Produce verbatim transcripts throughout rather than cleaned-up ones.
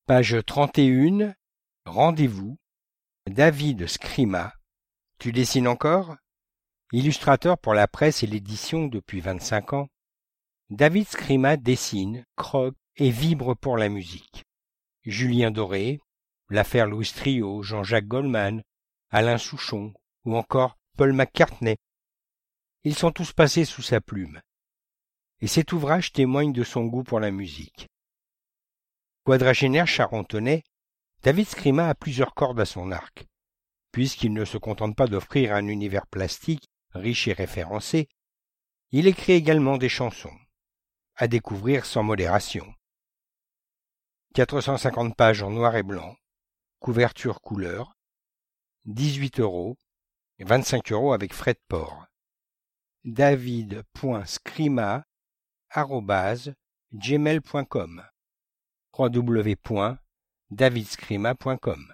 Page trente et un. Rendez-vous. David Scrima. Tu dessines encore? Illustrateur pour la presse et l'édition depuis vingt-cinq ans, David Scrima dessine, croque et vibre pour la musique. Julien Doré, l'affaire Louis Trio, Jean-Jacques Goldman, Alain Souchon ou encore Paul McCartney. Ils sont tous passés sous sa plume. Et cet ouvrage témoigne de son goût pour la musique. Quadragénaire charentonais, David Scrima a plusieurs cordes à son arc. Puisqu'il ne se contente pas d'offrir un univers plastique, riche et référencé, il écrit également des chansons, à découvrir sans modération. quatre cent cinquante pages en noir et blanc, couverture couleur, dix-huit euros, vingt-cinq euros avec frais de port. david point scrima arobase gmail point com w w w point david scrima point com.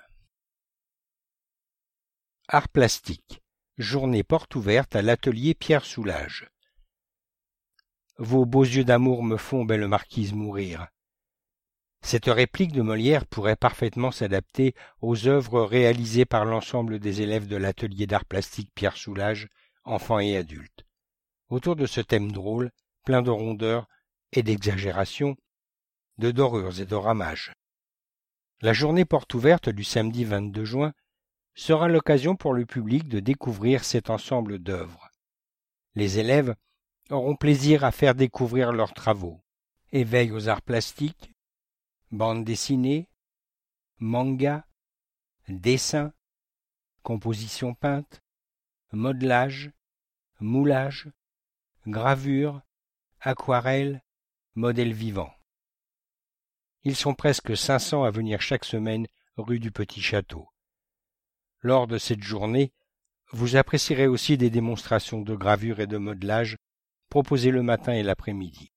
Art plastique. Journée porte ouverte à l'atelier Pierre Soulages. Vos beaux yeux d'amour me font, belle marquise, mourir. Cette réplique de Molière pourrait parfaitement s'adapter aux œuvres réalisées par l'ensemble des élèves de l'atelier d'art plastique Pierre Soulages, enfants et adultes. Autour de ce thème drôle, plein de rondeur et d'exagération, de dorures et de ramages. La journée porte ouverte du samedi vingt-deux juin sera l'occasion pour le public de découvrir cet ensemble d'œuvres. Les élèves auront plaisir à faire découvrir leurs travaux. Éveil aux arts plastiques, bande dessinée, manga, dessin, composition peinte, modelage, moulage, gravure, aquarelle, modèle vivant. Ils sont presque cinq cents à venir chaque semaine rue du Petit Château. Lors de cette journée, vous apprécierez aussi des démonstrations de gravure et de modelage proposées le matin et l'après-midi.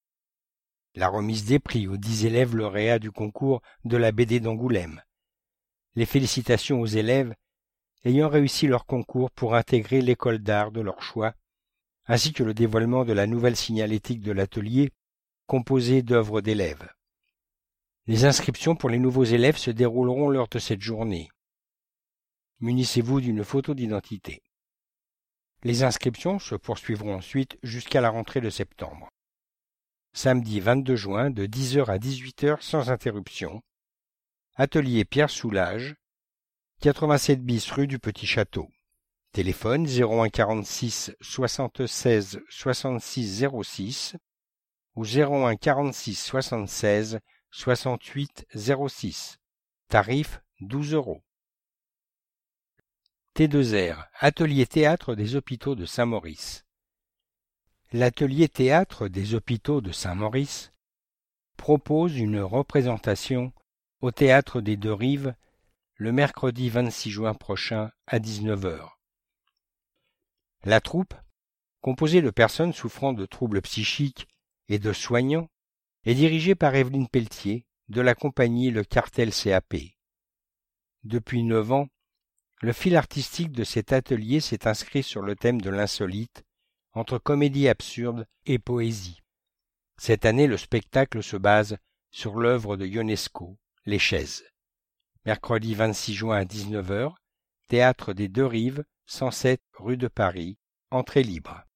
La remise des prix aux dix élèves lauréats du concours de la B D d'Angoulême. Les félicitations aux élèves ayant réussi leur concours pour intégrer l'école d'art de leur choix, ainsi que le dévoilement de la nouvelle signalétique de l'atelier composée d'œuvres d'élèves. Les inscriptions pour les nouveaux élèves se dérouleront lors de cette journée. Munissez-vous d'une photo d'identité. Les inscriptions se poursuivront ensuite jusqu'à la rentrée de septembre. Samedi vingt-deux juin de dix heures à dix-huit heures sans interruption. Atelier Pierre Soulages, quatre-vingt-sept bis rue du Petit Château. Téléphone zéro un quarante-six soixante-seize soixante-six zéro six ou zéro un quarante-six soixante-seize soixante-huit zéro six. Tarif douze euros. T deux R, Atelier Théâtre des Hôpitaux de Saint-Maurice. L'Atelier Théâtre des Hôpitaux de Saint-Maurice propose une représentation au Théâtre des Deux Rives le mercredi vingt-six juin prochain à dix-neuf heures. La troupe, composée de personnes souffrant de troubles psychiques et de soignants, est dirigée par Evelyne Pelletier de la compagnie Le Cartel C A P. Depuis neuf ans, le fil artistique de cet atelier s'est inscrit sur le thème de l'insolite, entre comédie absurde et poésie. Cette année, le spectacle se base sur l'œuvre de Ionesco, Les Chaises. Mercredi vingt-six juin à dix-neuf heures, Théâtre des Deux Rives, cent sept rue de Paris, entrée libre.